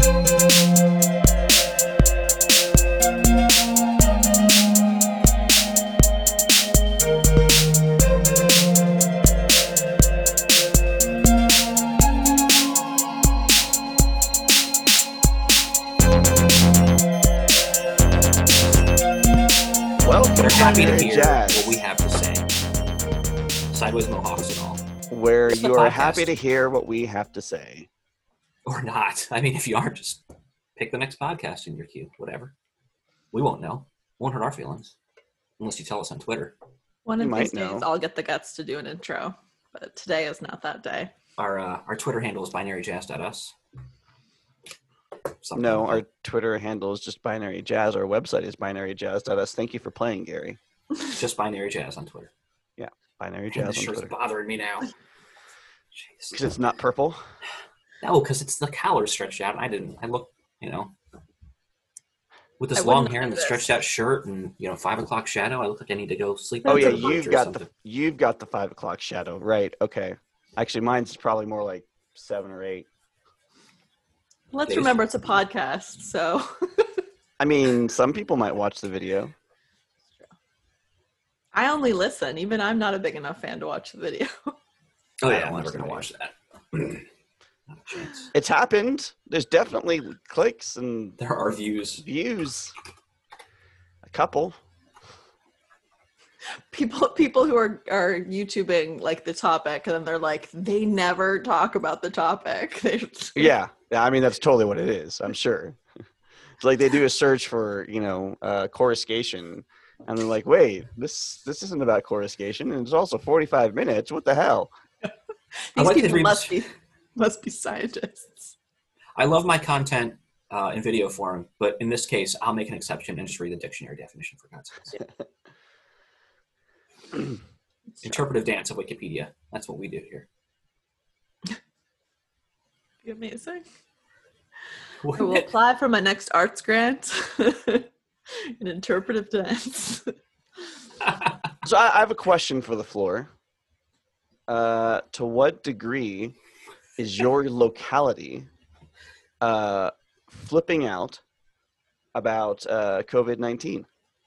They're happy to hear Jazz, what we have to say. Sideways Mohawks and all. where It's the you are podcast. happy to hear what we have to say. Or not. I mean, if you aren't, just pick the next podcast in your queue. Whatever. We won't know. Won't hurt our feelings. Unless you tell us on Twitter. One You of might these days, know. I'll get the guts to do an intro, but today is not that day. Our Twitter handle is binaryjazz.us. Something No, like our that. Twitter handle is just Binary Jazz. Our website is binaryjazz.us. Thank you for playing, Gary. It's just Binary Jazz on Twitter. Binary And Jazz this on shirt's Twitter. bothering me now. Jeez. Because it's not purple. No, because it's the collar stretched out. I look, with this I long wouldn't hair and the mind stretched out shirt and 5 o'clock shadow. I look like I need to go sleep. Oh at yeah, the lunch or you've got the 5 o'clock shadow, right? Okay. Actually, mine's probably more like 7 or 8. Let's Days. remember it's a podcast, so I mean, some people might watch the video. I only listen. Even I'm not a big enough fan to watch the video. Oh I yeah, don't I'm never watch the gonna video. watch that. Not a chance. It's happened. There's definitely clicks and There are views. views. A couple. People who are YouTubing like the topic, and then they're like, they never talk about the topic. Yeah. I mean, that's totally what it is, I'm sure. It's like they do a search for, coruscation, and they're like, wait, this isn't about coruscation, and it's also 45 minutes. What the hell? I These like to people read- must be scientists. I love my content in video form, but in this case, I'll make an exception and just read the dictionary definition for God's sake. Interpretive dance of Wikipedia. That's what we do here. Be amazing. I will apply for my next arts grant. An interpretive dance. So I have a question for the floor. To what degree is your locality flipping out about COVID-19?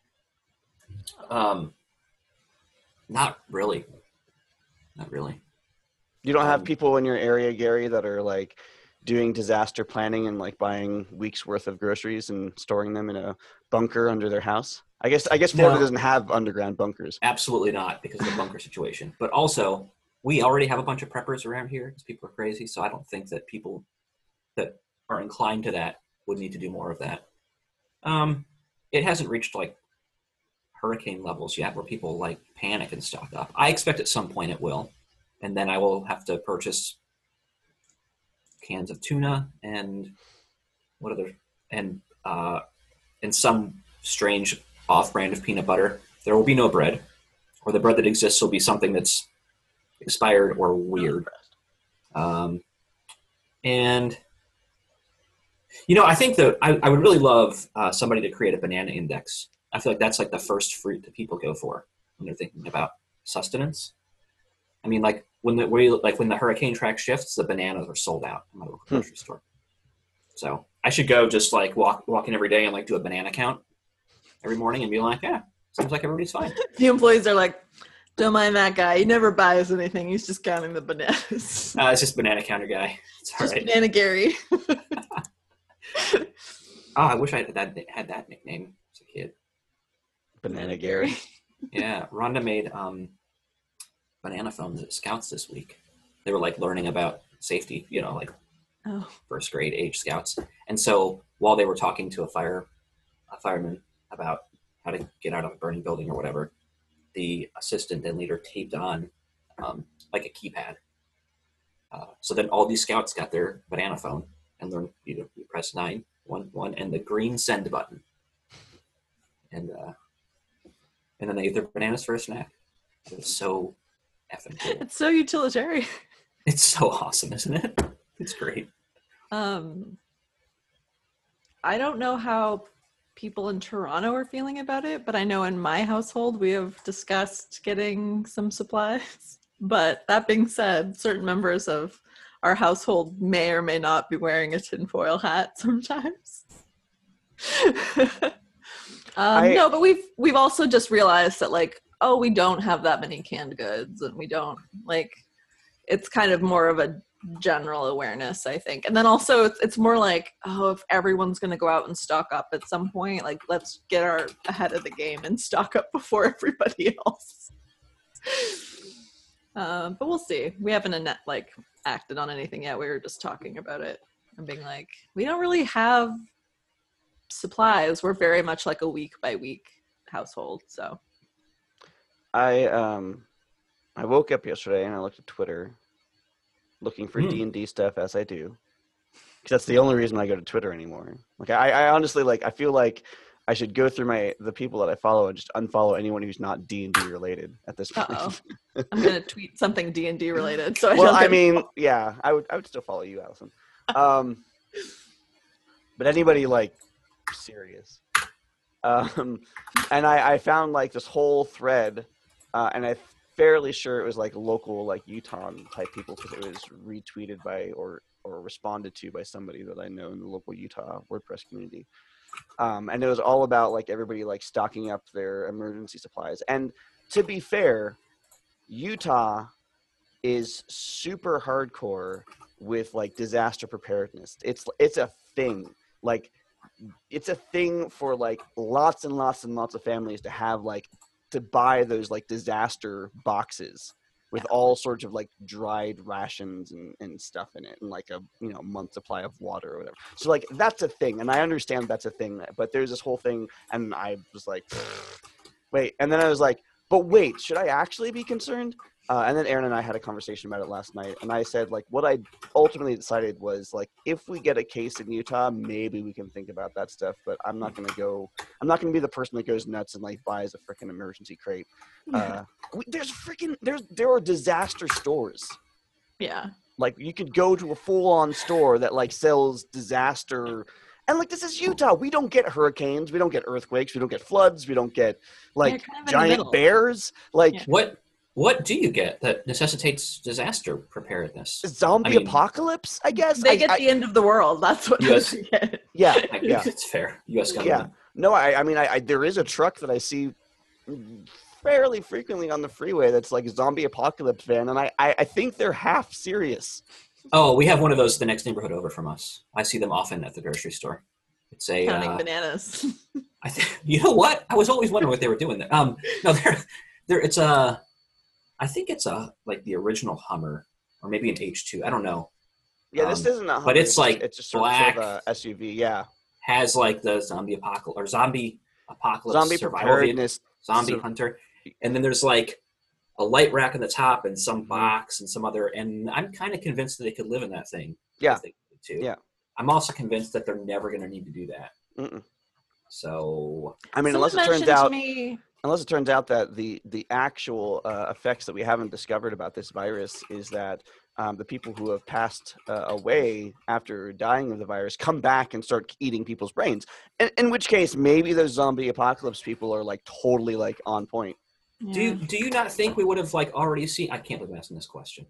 Not really. Not really. You don't have Um, people in your area, Gary, that are like doing disaster planning and like buying weeks worth of groceries and storing them in a bunker under their house? I guess Florida No. doesn't have underground bunkers. Absolutely not, because of the bunker situation. But also, we already have a bunch of preppers around here because people are crazy. So I don't think that people that are inclined to that would need to do more of that. It hasn't reached like hurricane levels yet where people like panic and stock up. I expect at some point it will. And then I will have to purchase cans of tuna and and some strange off-brand of peanut butter. There will be no bread, or the bread that exists will be something that's expired or weird. And I think that I would really love somebody to create a banana index. I feel like that's like the first fruit that people go for when they're thinking about sustenance. I mean, like when the hurricane track shifts, the bananas are sold out in my local grocery store. So I should go just like walk in every day and like do a banana count every morning and be like, yeah, seems like everybody's fine. The employees are like, don't mind that guy. He never buys anything. He's just counting the bananas. It's just banana counter guy. It's all Just right. Banana Gary. I wish I had that nickname as a kid. Banana Gary. Yeah, Rhonda made banana phones at Scouts this week. They were like learning about safety, like Oh, first grade age Scouts. And so while they were talking to a fireman about how to get out of a burning building or whatever, the assistant and leader taped on like a keypad. So then all these Scouts got their banana phone and learned, you press 911 and the green send button. And then they ate their bananas for a snack. It's so effing cool. it's so utilitarian. It's so awesome, isn't it? It's great. I don't know how people in Toronto are feeling about it, but I know in my household we have discussed getting some supplies. But that being said, certain members of our household may or may not be wearing a tinfoil hat sometimes. No, but we've also just realized that like, oh, we don't have that many canned goods, and we don't like. It's kind of more of a general awareness, I think, and then also it's more like, oh, if everyone's going to go out and stock up at some point, like let's get ahead of the game and stock up before everybody else. But we'll see. We haven't acted on anything yet. We were just talking about it and being like, we don't really have supplies. We're very much like a week by week household. So I woke up yesterday and I looked at Twitter looking for D&D stuff, as I do, because that's the only reason I go to Twitter anymore. Like I honestly, like, I feel like I should go through the people that I follow and just unfollow anyone who's not D&D related at this point. I'm gonna tweet something D&D related. So yeah, I would still follow you, Allison. But anybody like serious. And I found like this whole thread, and I'm fairly sure it was like local, like Utah type people, because it was retweeted by or responded to by somebody that I know in the local Utah WordPress community. And it was all about like everybody like stocking up their emergency supplies. And to be fair, Utah is super hardcore with like disaster preparedness. It's a thing. Like it's a thing for like lots and lots and lots of families to have like to buy those like disaster boxes with all sorts of like dried rations and stuff in it, and like a month supply of water or whatever. So like that's a thing, and I understand that's a thing. But there's this whole thing, and I was like, wait, and then I was like, but wait, should I actually be concerned? And then Aaron and I had a conversation about it last night, and I said like what I ultimately decided was like if we get a case in Utah, maybe we can think about that stuff. But I'm not gonna be the person that goes nuts and like buys a freaking emergency crate. There are disaster stores. Yeah. Like you could go to a full-on store that like sells disaster. And like this is Utah. We don't get hurricanes. We don't get earthquakes. We don't get floods. We don't get like giant bears. Like What do you get that necessitates disaster preparedness? Zombie apocalypse, I guess. They get the end of the world. That's what US, they get. Yeah, I guess it's fair. U.S. government. Yeah. No, I mean, there is a truck that I see fairly frequently on the freeway that's like a zombie apocalypse van, and I think they're half serious. Oh, we have one of those the next neighborhood over from us. I see them often at the grocery store. It's a counting bananas. I think you know what? I was always wondering what they were doing there. No, it's a. I think it's like the original Hummer, or maybe an H2. I don't know. Yeah, this isn't a Hummer, but it's like it's just black sort of a SUV. Yeah, has like the zombie apocalypse preparedness, zombie hunter, and then there's like a light rack on the top and some box and some other. And I'm kind of convinced that they could live in that thing. Yeah, too. Yeah. I'm also convinced that they're never going to need to do that. Mm-mm. So I mean, unless it turns out that the actual effects that we haven't discovered about this virus is that the people who have passed away after dying of the virus come back and start eating people's brains. In which case, maybe those zombie apocalypse people are like totally like on point. Yeah. Do you not think we would have like already seen? I can't believe I'm asking this question.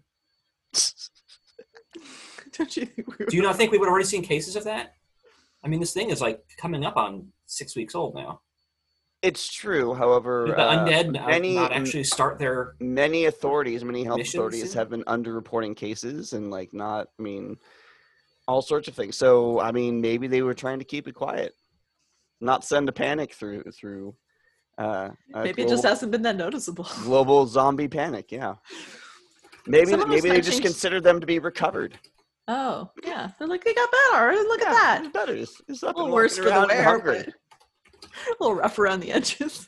Don't you think Do you not think we would have already seen cases of that? I mean, this thing is like coming up on 6 weeks old now. It's true. However, the undead not actually start their many health authorities soon? have been underreporting cases and like not. I mean, all sorts of things. So I mean, maybe they were trying to keep it quiet, not send a panic through. Maybe it just hasn't been that noticeable. Global zombie panic. Yeah. Maybe they just considered them to be recovered. Oh yeah, they're like they got better. Look at that. It's better. It's not a little worse for the wear, but a little rough around the edges.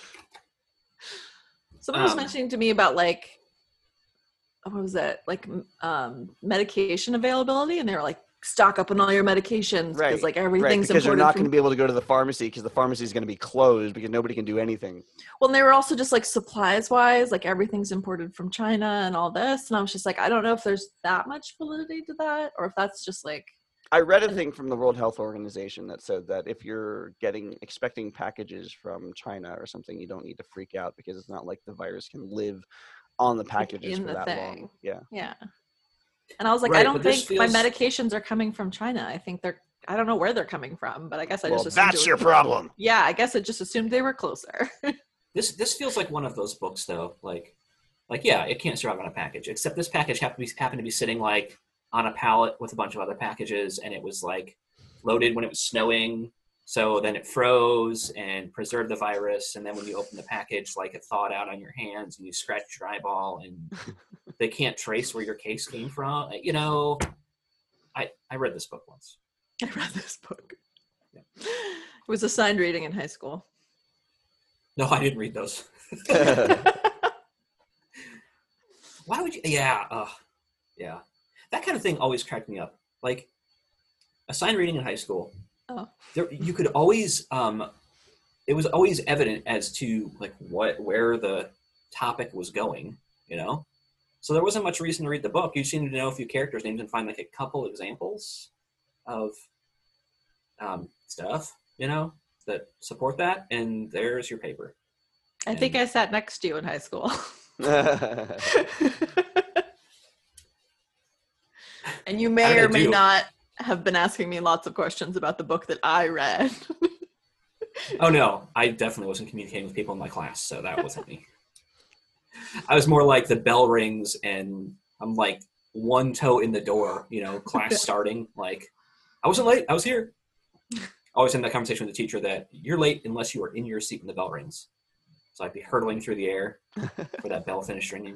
Someone was mentioning to me about like, what was that? Like medication availability, and they were like, stock up on all your medications because like everything's because you're not going to be able to go to the pharmacy because the pharmacy is going to be closed because nobody can do anything. Well, and they were also just like supplies wise, like everything's imported from China and all this, and I was just like, I don't know if there's that much validity to that or if that's just like. I read a thing from the World Health Organization that said that if you're expecting packages from China or something, you don't need to freak out because it's not like the virus can live on the packages for that long. Yeah. Yeah. And I was like, Right, I don't but this think my feels- medications are coming from China. I think I don't know where they're coming from, but I guess I Well, just assumed that's it your was- problem. Yeah, I guess I just assumed they were closer. This feels like one of those books, though. Like yeah, it can't survive on a package. Except this package happened to be sitting like on a pallet with a bunch of other packages, and it was like loaded when it was snowing. So then it froze and preserved the virus, and then when you open the package, like it thawed out on your hands, and you scratched your eyeball, and they can't trace where your case came from. You know, I read this book once. I read this book. Yeah. It was assigned reading in high school. No, I didn't read those. Why would you? Yeah, yeah. That kind of thing always cracked me up. Like assigned reading in high school. Oh. You could always. It was always evident as to like where the topic was going. You know, so there wasn't much reason to read the book. You just needed to know a few characters' names and find like a couple examples of stuff. You know, that support that, and there's your paper. I think I sat next to you in high school. And you may or may not have been asking me lots of questions about the book that I read. Oh no, I definitely wasn't communicating with people in my class, so that wasn't me. I was more like the bell rings and I'm like one toe in the door, you know, class starting. Like, I wasn't late, I was here. Always in that conversation with the teacher that you're late unless you are in your seat when the bell rings. So I'd be hurtling through the air for that bell finished ringing.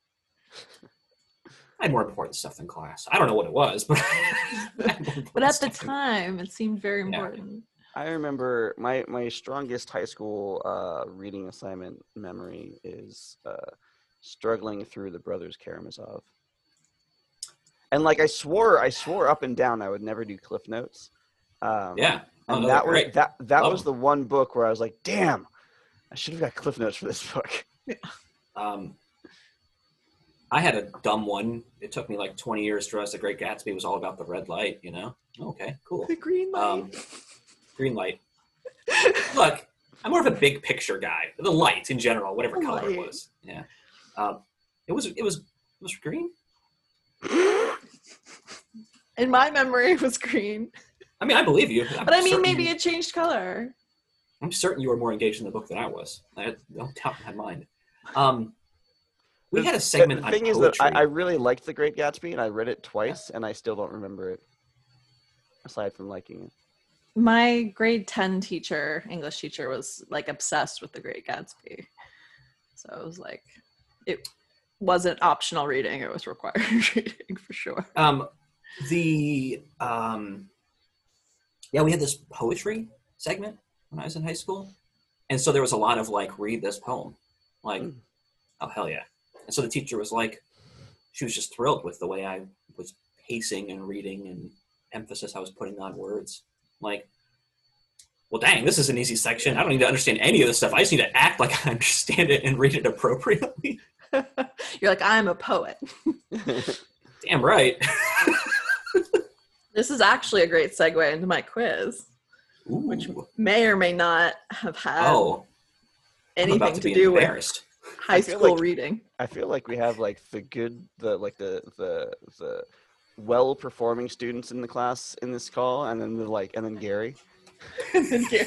I had more important stuff than class. I don't know what it was, but but at the time, it seemed very important. I remember my strongest high school reading assignment memory is struggling through the Brothers Karamazov. And like I swore up and down I would never do Cliff Notes. Yeah. And that was the one book where I was like, damn, I should have got Cliff Notes for this book. I had a dumb one. It took me like 20 years to realize The Great Gatsby was all about the red light, you know? Okay, cool. The green light. Green light. Look, I'm more of a big picture guy. The light in general, whatever color it was. Yeah. It was green. In my memory, it was green. I mean, I believe you. But I mean, maybe it changed color. I'm certain you were more engaged in the book than I was. I don't doubt my mind. We had a segment on poetry. The thing is that I really liked The Great Gatsby, and I read it twice, and I still don't remember it, aside from liking it. My grade 10 teacher, English teacher, was like obsessed with The Great Gatsby. So it was like, it wasn't optional reading, it was required reading for sure. We had this poetry segment when I was in high school. And so there was a lot of like, read this poem. Like, oh, hell yeah. And so the teacher was like, she was just thrilled with the way I was pacing and reading and emphasis I was putting on words. Like, well, dang, this is an easy section. I don't need to understand any of this stuff. I just need to act like I understand it and read it appropriately. You're like, I'm a poet. Damn right. This is actually a great segue into my quiz, Ooh. which may or may not have had anything to do with high school reading. I feel like we have like the well performing students in the class in this call, and then Gary. And then Gary.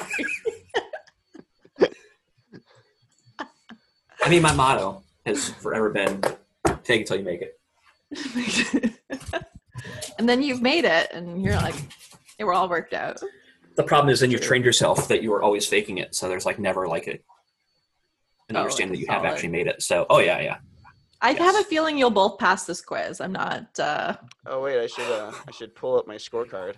I mean, my motto has forever been take it till you make it. And then you've made it, and you're like, they were all worked out. The problem is then you've trained yourself that you are always faking it, so there's like never like an understanding that you have actually made it. So, yeah. I have a feeling you'll both pass this quiz. I'm not. Oh wait, I should pull up my scorecard.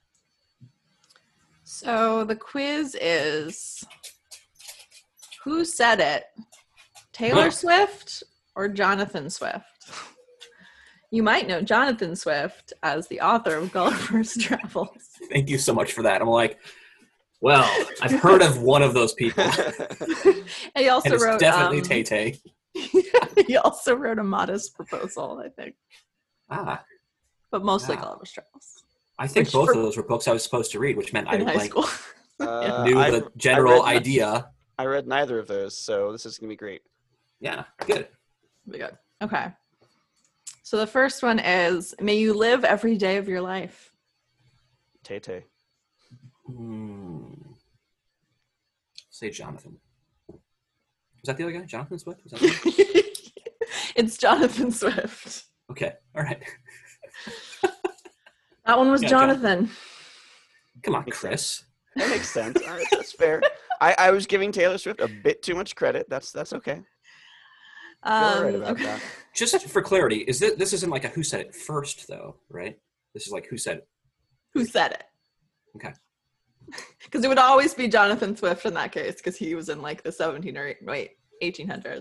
So the quiz is: who said it? Taylor Swift or Jonathan Swift? You might know Jonathan Swift as the author of Gulliver's Travels. Thank you so much for that. I'm like, well, I've heard of one of those people. And he also wrote definitely Tay-Tay. He also wrote A Modest Proposal, I think. But mostly Gulliver's Travels. I think both of those were books I was supposed to read, which meant I high school. knew the general idea. I read neither of those, so this is gonna be great. Yeah, good. Be good. Okay. So the first one is, may you live every day of your life. Tay-Tay. Say Jonathan. Is that the other guy? Jonathan Swift? Is that the other It's Jonathan Swift. Okay. All right. That one was Yeah, Jonathan. Come on, Makes Chris. That makes sense. All right, that's fair. I was giving Taylor Swift a bit too much credit. That's okay. You're all right about that. Just for clarity, this isn't like a who said it first, though, right? This is like who said it. Who said it? Okay. Because it would always be Jonathan Swift in that case, because he was in like the 1800s.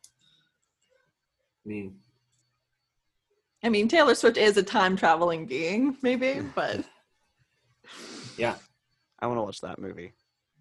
I mean, Taylor Swift is a time-traveling being, maybe, but... Yeah. I want to watch that movie.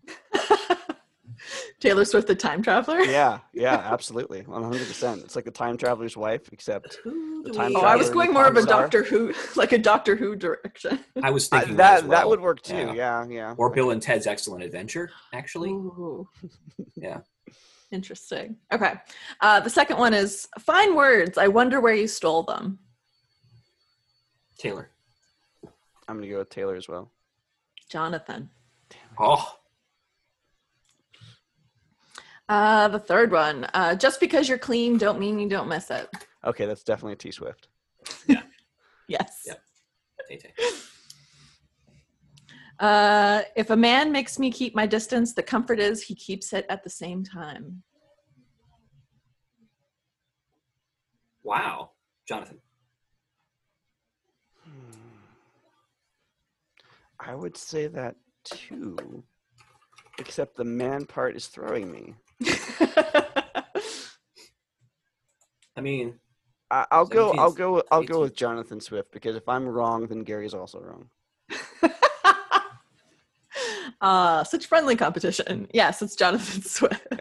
Taylor Swift, the time traveler? Yeah, absolutely. 100%. It's like the time traveler's wife, except the time I was traveler going and more of a pop star. Doctor Who, like a Doctor Who direction. I was thinking that as well. that would work too. Yeah. Or Bill and Ted's Excellent Adventure, actually. Ooh. Yeah. Interesting. Okay. The second one is, fine words. I wonder where you stole them. Taylor. I'm going to go with Taylor as well. Jonathan. Oh. The third one. Just because you're clean don't mean you don't miss it. Okay, that's definitely T Swift. Yeah. Yes. Yeah. Tay-Tay. If a man makes me keep my distance, the comfort is he keeps it at the same time. Wow. Jonathan. I would say that too, except the man part is throwing me. I mean, I'll go 17th. with Jonathan Swift, because if I'm wrong, then Gary's also wrong. Such friendly competition. Yes, it's Jonathan Swift. Okay.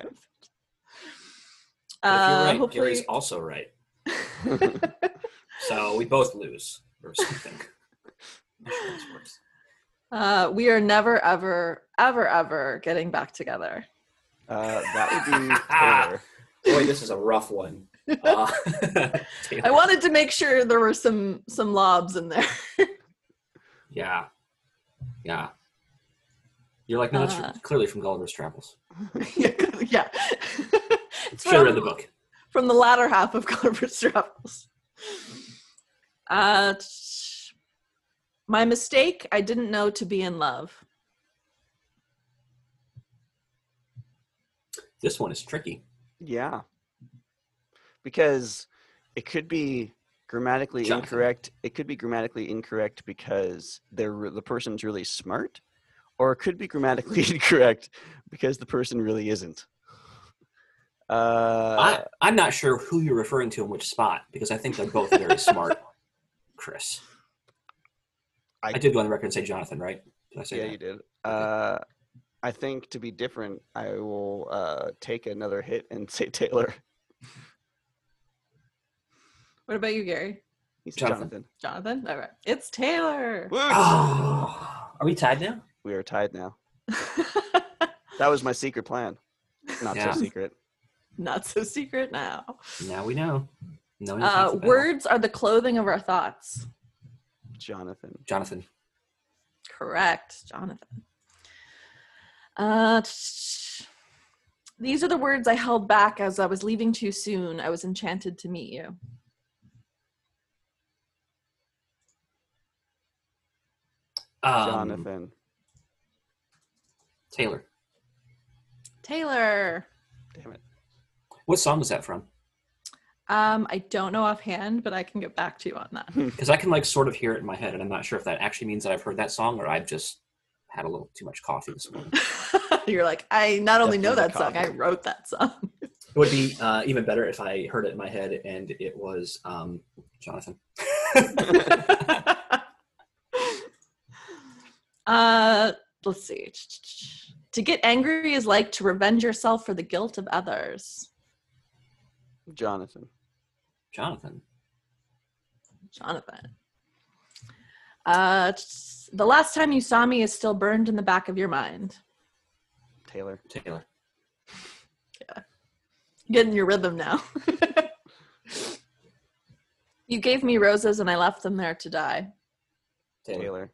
But if you're right, hopefully... Gary's also right. So we both lose or something. I'm sure this works. We are never, ever, ever, ever getting back together. That would be Taylor. Boy, this is a rough one. I wanted to make sure there were some lobs in there. Yeah. You're like, no, that's clearly from Gulliver's Travels. Yeah. It's Should have read the book. From the latter half of Gulliver's Travels. My mistake, I didn't know to be in love. This one is tricky. Yeah. Because it could be grammatically Jonathan. incorrect. It could be grammatically incorrect because the person's really smart, or it could be grammatically incorrect because the person really isn't. I'm not sure who you're referring to in which spot, because I think they're both very smart, Chris. I did go on the record and say Jonathan, right? Did I say that? You did. I think to be different, I will take another hit and say Taylor. What about you, Gary? He's Jonathan. Jonathan? All right. It's Taylor. Oh, are we tied now? We are tied now. That was my secret plan. Not Yeah. so secret. Not so secret now. Now we know. No one's half the battle. Words are the clothing of our thoughts. Jonathan. Correct, Jonathan. These are the words I held back as I was leaving too soon. I was enchanted to meet you. Jonathan. Taylor. Taylor. Damn it. What song was that from? I don't know offhand, but I can get back to you on that. Because I can like sort of hear it in my head, and I'm not sure if that actually means that I've heard that song or I've just had a little too much coffee this morning. You're like, I not only know that Definitely song, I coffee. wrote that song. It would be even better if I heard it in my head and it was Jonathan. Let's see. To get angry is like to revenge yourself for the guilt of others. Jonathan. Jonathan. The last time you saw me is still burned in the back of your mind. Taylor. Getting your rhythm now. You gave me roses and I left them there to die. Taylor.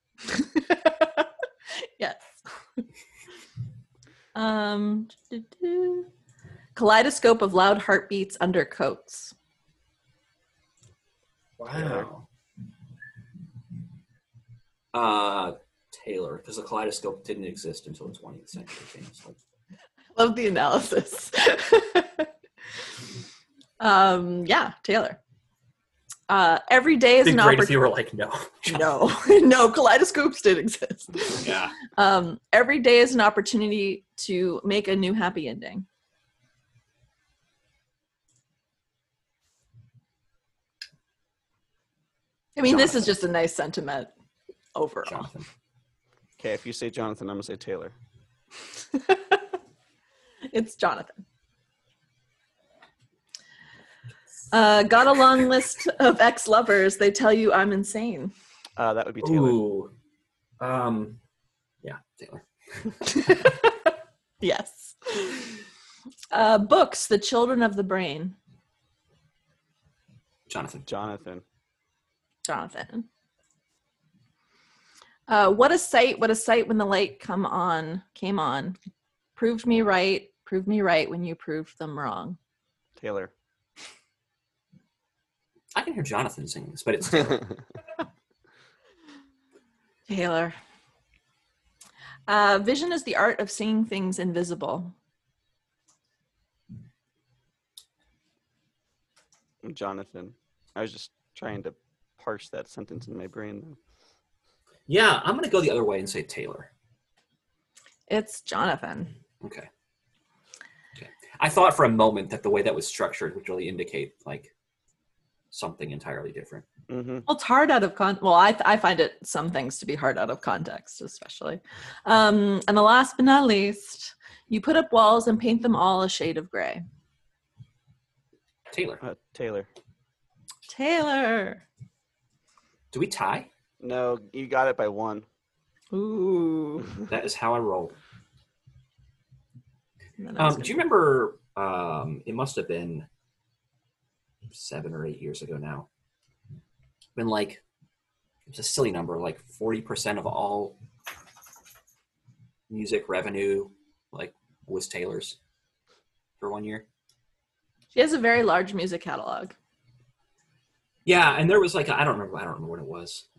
Yes. Kaleidoscope of loud heartbeats under coats. Wow. Taylor, because the kaleidoscope didn't exist until the 20th century. Famously. Love the analysis. Yeah, Taylor. Every day is It'd an be great if opportunity. you were like, no. No, kaleidoscopes did exist. Yeah. Every day is an opportunity to make a new happy ending. I mean, this is just a nice sentiment overall. Jonathan. Okay, if you say Jonathan, I'm gonna say Taylor. It's Jonathan. Got a long list of ex-lovers. They tell you I'm insane. That would be Taylor. Ooh. Yeah, Taylor. Yes. Books, The Children of the Brain. Jonathan. Jonathan. What a sight when the light came on. Proved me right when you proved them wrong. Taylor. I can hear Jonathan singing this, but it's Taylor. Taylor. Vision is the art of seeing things invisible. Jonathan. I was just trying to parse that sentence in my brain. Yeah, I'm going to go the other way and say Taylor. It's Jonathan. Okay. I thought for a moment that the way that was structured would really indicate like something entirely different. Mm-hmm. Well, it's hard out of I find it some things to be hard out of context, especially. And the last but not least, you put up walls and paint them all a shade of gray. Taylor. Taylor. Do we tie? No, you got it by one. Ooh. That is how I roll. Do you remember, it must have been 7 or 8 years ago now, when like, it's a silly number, like 40% of all music revenue like was Taylor's for 1 year? She has a very large music catalog. Yeah, and there was like, I don't remember what it was.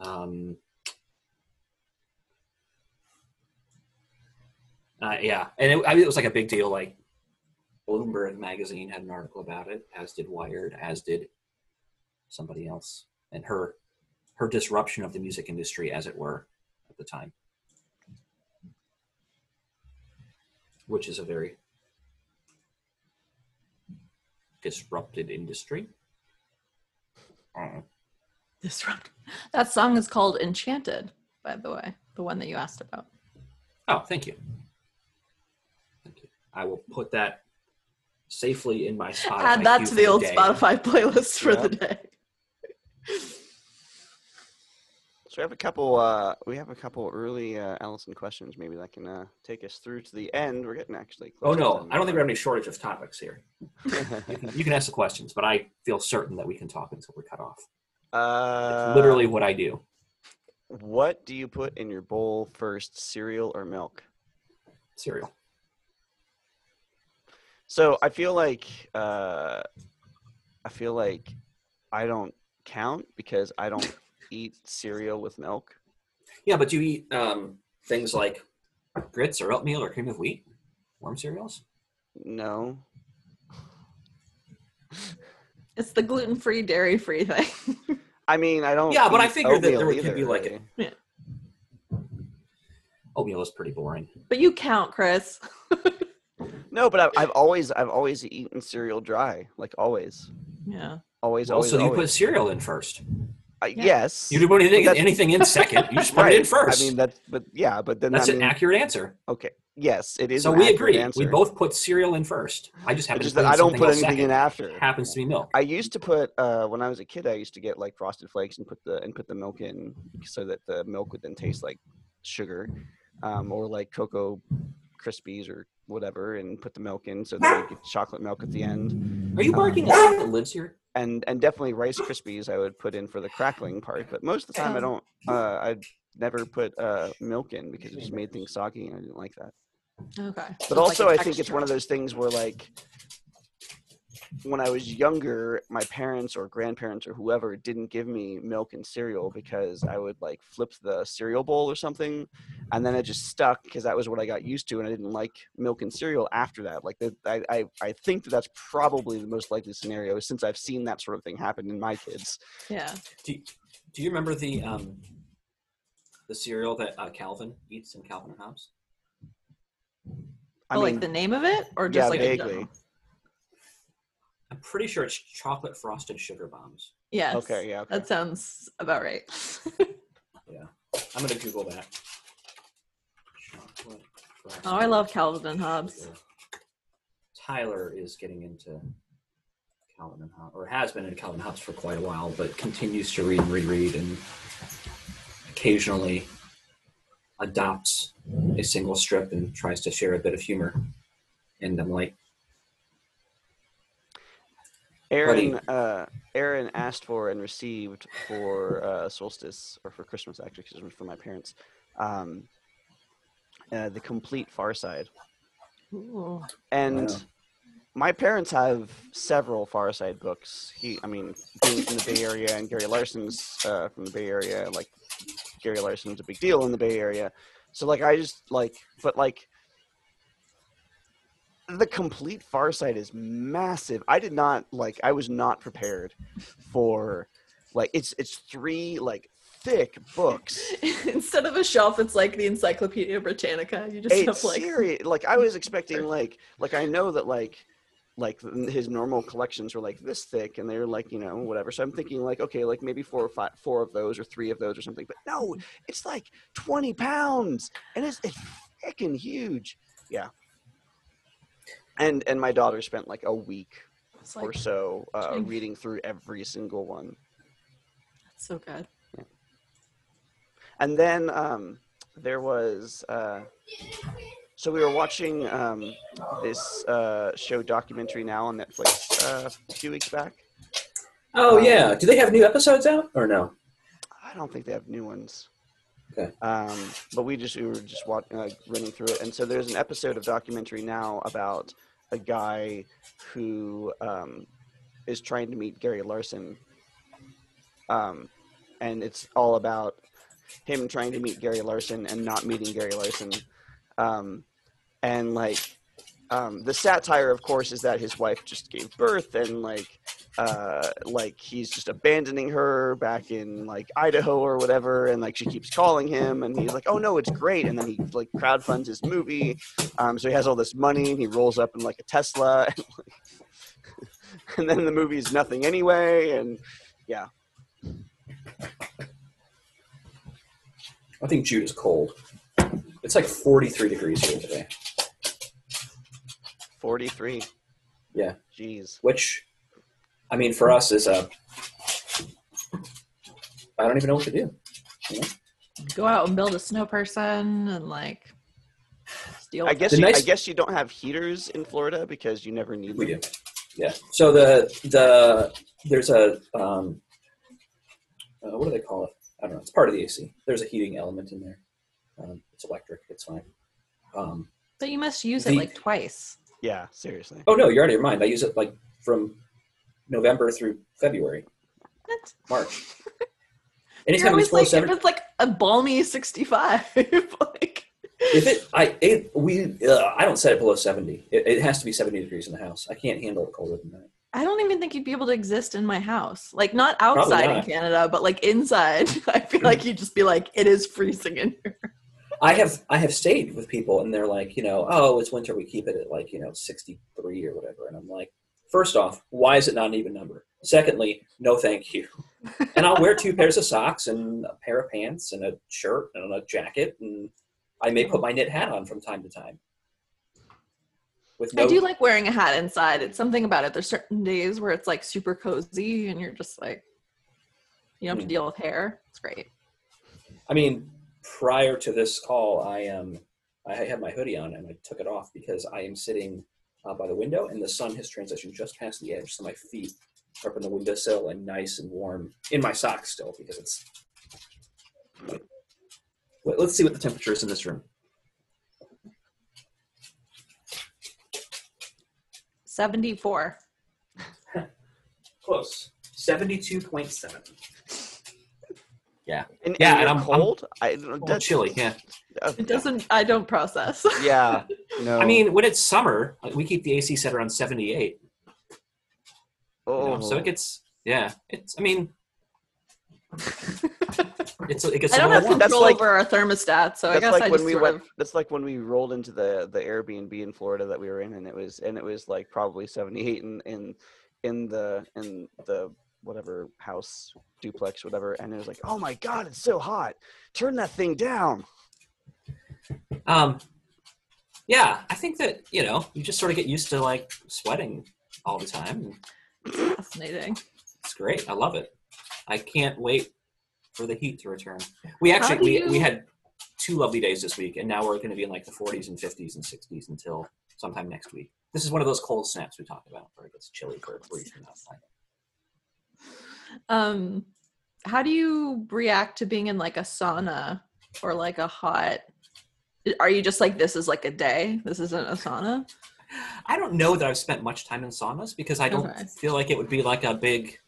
Yeah, and it was like a big deal. Like Bloomberg magazine had an article about it, as did Wired, as did somebody else, and her disruption of the music industry, as it were, at the time, which is a very disrupted industry. Disrupt. That song is called Enchanted, by the way, the one that you asked about. Oh, thank you. I will put that safely in my Spotify. Add that queue to for the old day. Spotify playlist for the day. So we have a couple early Allison questions. Maybe that can take us through to the end. We're getting actually close. Oh no, I don't think we have any shortage of topics here. You can ask the questions, but I feel certain that we can talk until we're cut off. It's literally what I do. What do you put in your bowl first, cereal or milk? Cereal. So I feel like I don't count because I don't eat cereal with milk. Yeah, but you eat things like grits or oatmeal or cream of wheat, warm cereals? No. It's the gluten-free, dairy-free thing. I mean, I don't. Yeah, but I figured that oatmeal there either, could be like really. Oatmeal is pretty boring. But you count, Chris. No, but I've always eaten cereal dry, like always. Yeah. Always. Also, you put cereal in first. Yes. You didn't put anything in second. You just put it in first. I mean, but then that's an accurate answer. Okay. Yes, it is. So an we accurate agree. answer. We both put cereal in first. I just happen It's just to put that I don't something put else anything in second. after. It happens to be milk. I used to put when I was a kid. I used to get like Frosted Flakes and put the milk in so that the milk would then taste like sugar, or like Cocoa Krispies or whatever, and put the milk in so that you get chocolate milk at the end. Are you barking at someone that lives here? and definitely Rice Krispies I would put in for the crackling part, but most of the time I don't. I'd never put milk in because it just made things soggy, and I didn't like that. Okay. So But it's also, like I think it's one of those things where, like, when I was younger, my parents or grandparents or whoever didn't give me milk and cereal because I would like flip the cereal bowl or something, and then it just stuck because that was what I got used to, and I didn't like milk and cereal after that. Like, I think that's probably the most likely scenario since I've seen that sort of thing happen in my kids. Yeah. Do you remember the cereal that Calvin eats in Calvin and Hobbes? I mean, like the name of it, or just yeah, like in vaguely. general? I'm pretty sure it's chocolate frosted sugar bombs. Yes. Okay, yeah, okay. That sounds about right. Yeah, I'm gonna Google that. Chocolate frosted Oh, I love Calvin and Hobbes. sugar. Tyler is getting into Calvin and Hobbes, or has been in Calvin and Hobbes for quite a while, but continues to read and reread, and occasionally adopts a single strip and tries to share a bit of humor. And I'm like, Aaron asked for and received for solstice, or for Christmas actually, because it was for my parents, the complete Far Side. Ooh. And Wow. my parents have several Far Side books. Being from the Bay Area, and Gary Larson's from the Bay Area, like Gary Larson's a big deal in the Bay Area. So like I just like, but like the complete Far Side is massive. I was not prepared for, like, it's 3 like thick books. Instead of a shelf, it's like the Encyclopedia Britannica. You just have like Serious. Like I was expecting like I know that like his normal collections were like this thick, and they're like, you know, whatever. So I'm thinking like, okay, like maybe 4 of those or 3 of those or something. But no, it's like 20 pounds, and it's freaking huge. Yeah. And my daughter spent like a week it's or like so dang. reading through every single one. That's so good. And then there was so we were watching this show Documentary Now on Netflix a few weeks back. oh yeah, do they have new episodes out or no? I don't think they have new ones. Okay. But we were just running through it, and so there's an episode of Documentary Now about a guy who is trying to meet Gary Larson, and it's all about him trying to meet Gary Larson and not meeting Gary Larson, and like the satire, of course, is that his wife just gave birth, and like he's just abandoning her back in like Idaho or whatever, and like she keeps calling him, and he's like, oh no, it's great, and then he like crowdfunds his movie, so he has all this money, and he rolls up in like a Tesla, and, like, and then the movie's nothing anyway, and yeah. I think Jude is cold. It's like 43 degrees here today. 43. Yeah. Jeez. Which, I mean, for us is I don't even know what to do. You know? Go out and build a snow person and like steal. I guess you don't have heaters in Florida because you never need them. We do. Yeah. So there's a what do they call it? I don't know. It's part of the AC. There's a heating element in there. It's electric. It's fine. But you must use it like twice. Yeah, seriously. Oh no, you're out of your mind. I use it like from November through February, What? March. Anytime You're it's always like, below 70, if it's like a balmy 65, like I don't set it below 70. It has to be 70 degrees in the house. I can't handle it colder than that. I don't even think you'd be able to exist in my house. Like not outside in not. Canada, but like inside. I feel like you'd just be like, it is freezing in here. I have stayed with people and they're like, you know, oh, it's winter. We keep it at like, you know, 63 or whatever. And I'm like, first off, why is it not an even number? Secondly, no, thank you. And I'll wear 2 pairs of socks and a pair of pants and a shirt and a jacket. And I may put my knit hat on from time to time. I do like wearing a hat inside. It's something about it. There's certain days where it's like super cozy and you're just like, you don't have to deal with hair. It's great. I mean, prior to this call, I had my hoodie on and I took it off because I am sitting by the window and the sun has transitioned just past the edge, so my feet up in the windowsill and nice and warm in my socks still because it's. Like, let's see what the temperature is in this room. 74. Close. 72.7. Yeah. And and I'm cold. That's chilly. Yeah. It doesn't. I don't process. Yeah. No. I mean, when it's summer, we keep the AC set around 78. So it gets. Yeah. It's. I mean. It gets. I don't have warm. control over our thermostat, so I guess like I when just we sort went. of. That's like when we rolled into the Airbnb in Florida that we were in, and it was like probably 78 in the whatever house duplex whatever, and it was like, oh my god, it's so hot. Turn that thing down. Yeah, I think that you just sort of get used to like sweating all the time. Fascinating. It's great. I love it. I can't wait for the heat to return. We actually we had 2 lovely days this week, and now we're going to be in like the 40s and 50s and 60s until sometime next week. This is one of those cold snaps we talked about, where it gets chilly for a brief amount of time. How do you react to being in like a sauna or like a hot? Are you just like, this is like a day? This isn't a sauna? I don't know that I've spent much time in saunas because I don't feel like it would be like a big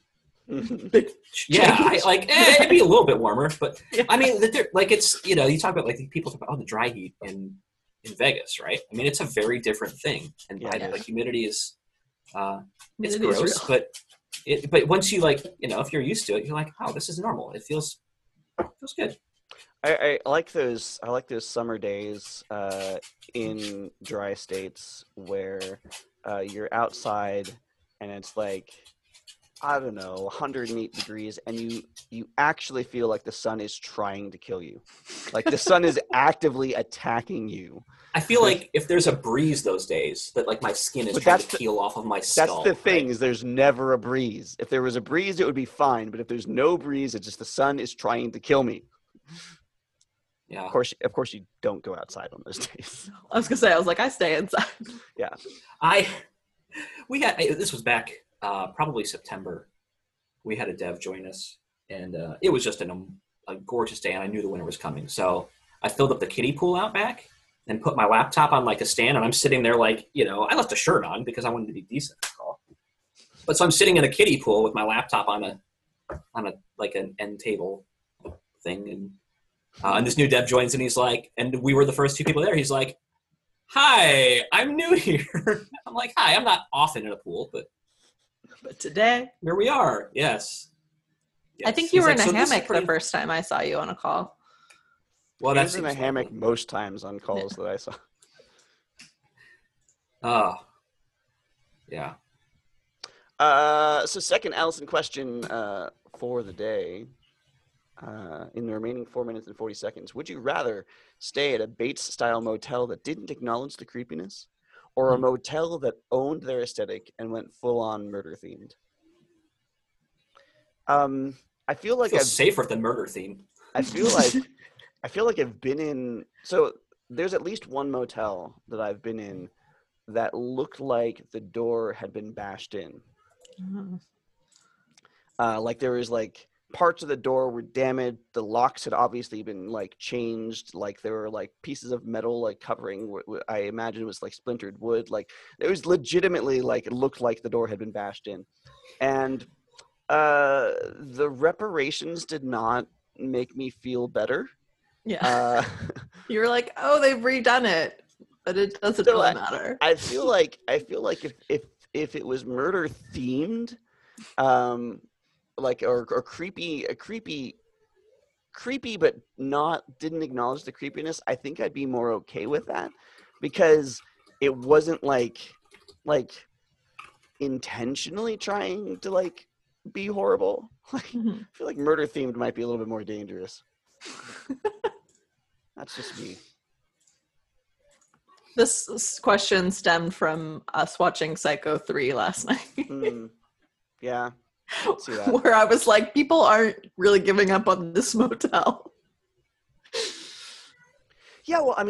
it'd be a little bit warmer, but yeah. I mean, like it's you talk about like people talk about the dry heat in Vegas, right? I mean, it's a very different thing, and like humidity is it's gross, but once you like if you're used to it, you're like, oh, this is normal. It feels good. I like those summer days in dry states where you're outside and it's like, I don't know, 108 degrees, and you actually feel like the sun is trying to kill you. Like the sun is actively attacking you. I feel like if there's a breeze those days, that like my skin is trying to peel off of my skull. That's the thing, is there's never a breeze. If there was a breeze, it would be fine. But if there's no breeze, it's just the sun is trying to kill me. Yeah. Of course you don't go outside on those days. I was gonna say, I stay inside. Yeah. This was back probably September. We had a dev join us, and it was just a gorgeous day, and I knew the winter was coming. So I filled up the kiddie pool out back and put my laptop on like a stand, and I'm sitting there like, I left a shirt on because I wanted to be decent in the call. But so I'm sitting in a kiddie pool with my laptop on a like an end table thing, and this new dev joins, and he's like, and we were the first 2 people there. He's like, "Hi, I'm new here." I'm like, "Hi, I'm not often in a pool, but today here we are." Yes. I think you were in a hammock the first time I saw you on a call. Well, that's in a hammock most times on calls that I saw. Oh, yeah. So second Allison question for the day. In the remaining 4 minutes and 40 seconds, would you rather stay at a Bates-style motel that didn't acknowledge the creepiness, or a motel that owned their aesthetic and went full-on murder-themed? I feel like it's safer than murder-themed. I feel like I've been in. So there's at least one motel that I've been in that looked like the door had been bashed in. Like there was like parts of the door were damaged. The locks had obviously been like changed. Like there were like pieces of metal like covering what I imagine was like splintered wood. Like it was legitimately like it looked like the door had been bashed in, and the reparations did not make me feel better. Yeah, you were like, oh, they've redone it, but it doesn't really matter. I feel like if it was murder themed, like or creepy, but didn't acknowledge the creepiness, I think I'd be more okay with that, because it wasn't like intentionally trying to like be horrible. Like, I feel like murder themed might be a little bit more dangerous. That's just me. This question stemmed from us watching Psycho 3 last night. Yeah. See that. Where I was like, people aren't really giving up on this motel. Yeah, well,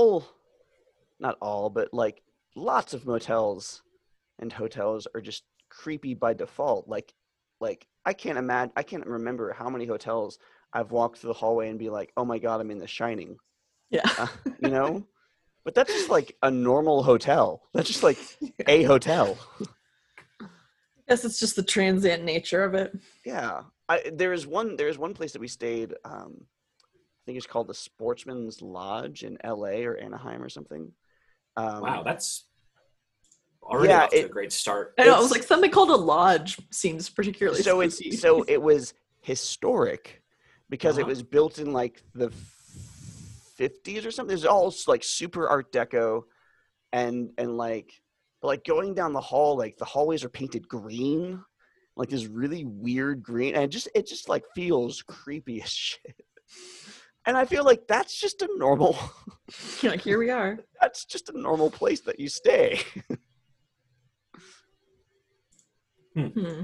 not all, but like lots of motels and hotels are just creepy by default. Like I can't remember how many hotels I've walked through the hallway and be like, oh my God, I'm in The Shining. Yeah. You know? But that's just like a normal hotel. That's just like a hotel. I guess it's just the transient nature of it. Yeah. There's one place that we stayed, I think it's called the Sportsman's Lodge in LA or Anaheim or something. Wow, that's already off to a great start. I know, it was like something called a lodge seems particularly spooky. So it was historic because it was built in like the 50s or something. It's all like super Art Deco, and like going down the hall, like the hallways are painted green, like this really weird green, and it just like feels creepy as shit. And I feel like that's just a normal. Like, here we are. That's just a normal place that you stay. Hmm.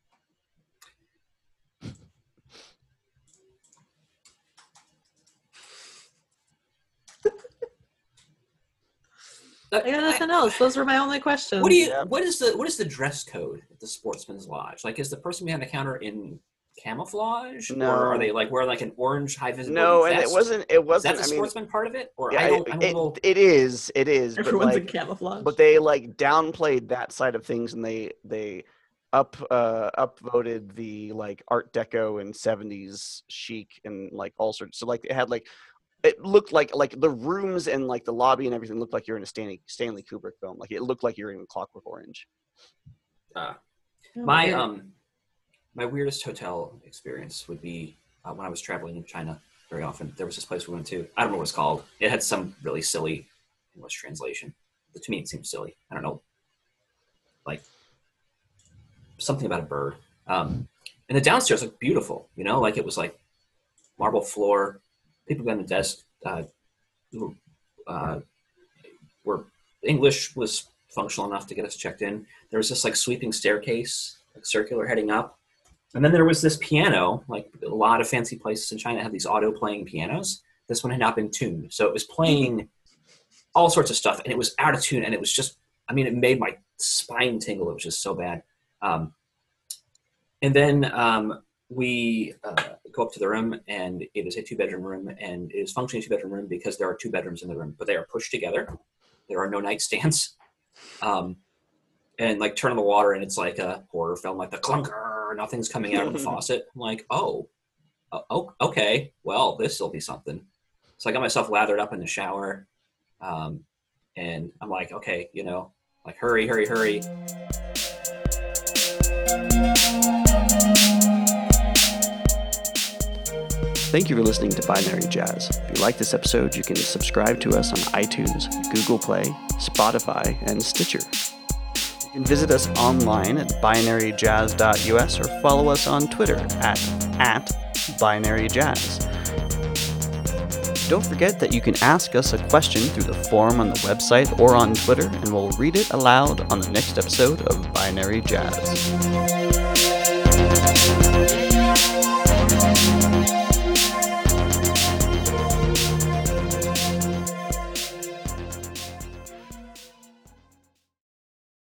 I got nothing else. Those were my only questions. What is the dress code at the Sportsman's Lodge? Like, is the person behind the counter in camouflage? No. Or are they like wearing like an orange high visibility No, vest? and it wasn't. Is that the sportsman part of it? Or Yeah, it is. Everyone's but in camouflage. But they like downplayed that side of things, and they upvoted the like Art Deco and 70s chic and like all sorts. So like it had like. It looked like the rooms and like the lobby and everything looked like you're in a Stanley Kubrick film. Like it looked like you're in Clockwork Orange. My weirdest hotel experience would be when I was traveling in China very often. There was this place we went to. I don't know what it's called. It had some really silly English translation. But to me, it seemed silly. I don't know, like something about a bird. And the downstairs looked beautiful. You know, like it was like marble floor. People behind the desk were English was functional enough to get us checked in. There was this like sweeping staircase, like circular heading up. And then there was this piano, like a lot of fancy places in China have these auto playing pianos. This one had not been tuned. So it was playing all sorts of stuff and it was out of tune. And it was just, I mean, it made my spine tingle. It was just so bad. And then we go up to the room, and it is a 2-bedroom room, and it is functionally a 2-bedroom room because there are 2 bedrooms in the room, but they are pushed together. There are no nightstands. And like turn on the water, and it's like a horror film, like the clunker, nothing's coming out of the faucet. I'm like, oh, okay, well, this will be something. So I got myself lathered up in the shower, and I'm like, okay, you know, like hurry. Thank you for listening to Binary Jazz. If you like this episode, you can subscribe to us on iTunes, Google Play, Spotify, and Stitcher. You can visit us online at binaryjazz.us or follow us on Twitter at binaryjazz. Don't forget that you can ask us a question through the form on the website or on Twitter, and we'll read it aloud on the next episode of Binary Jazz.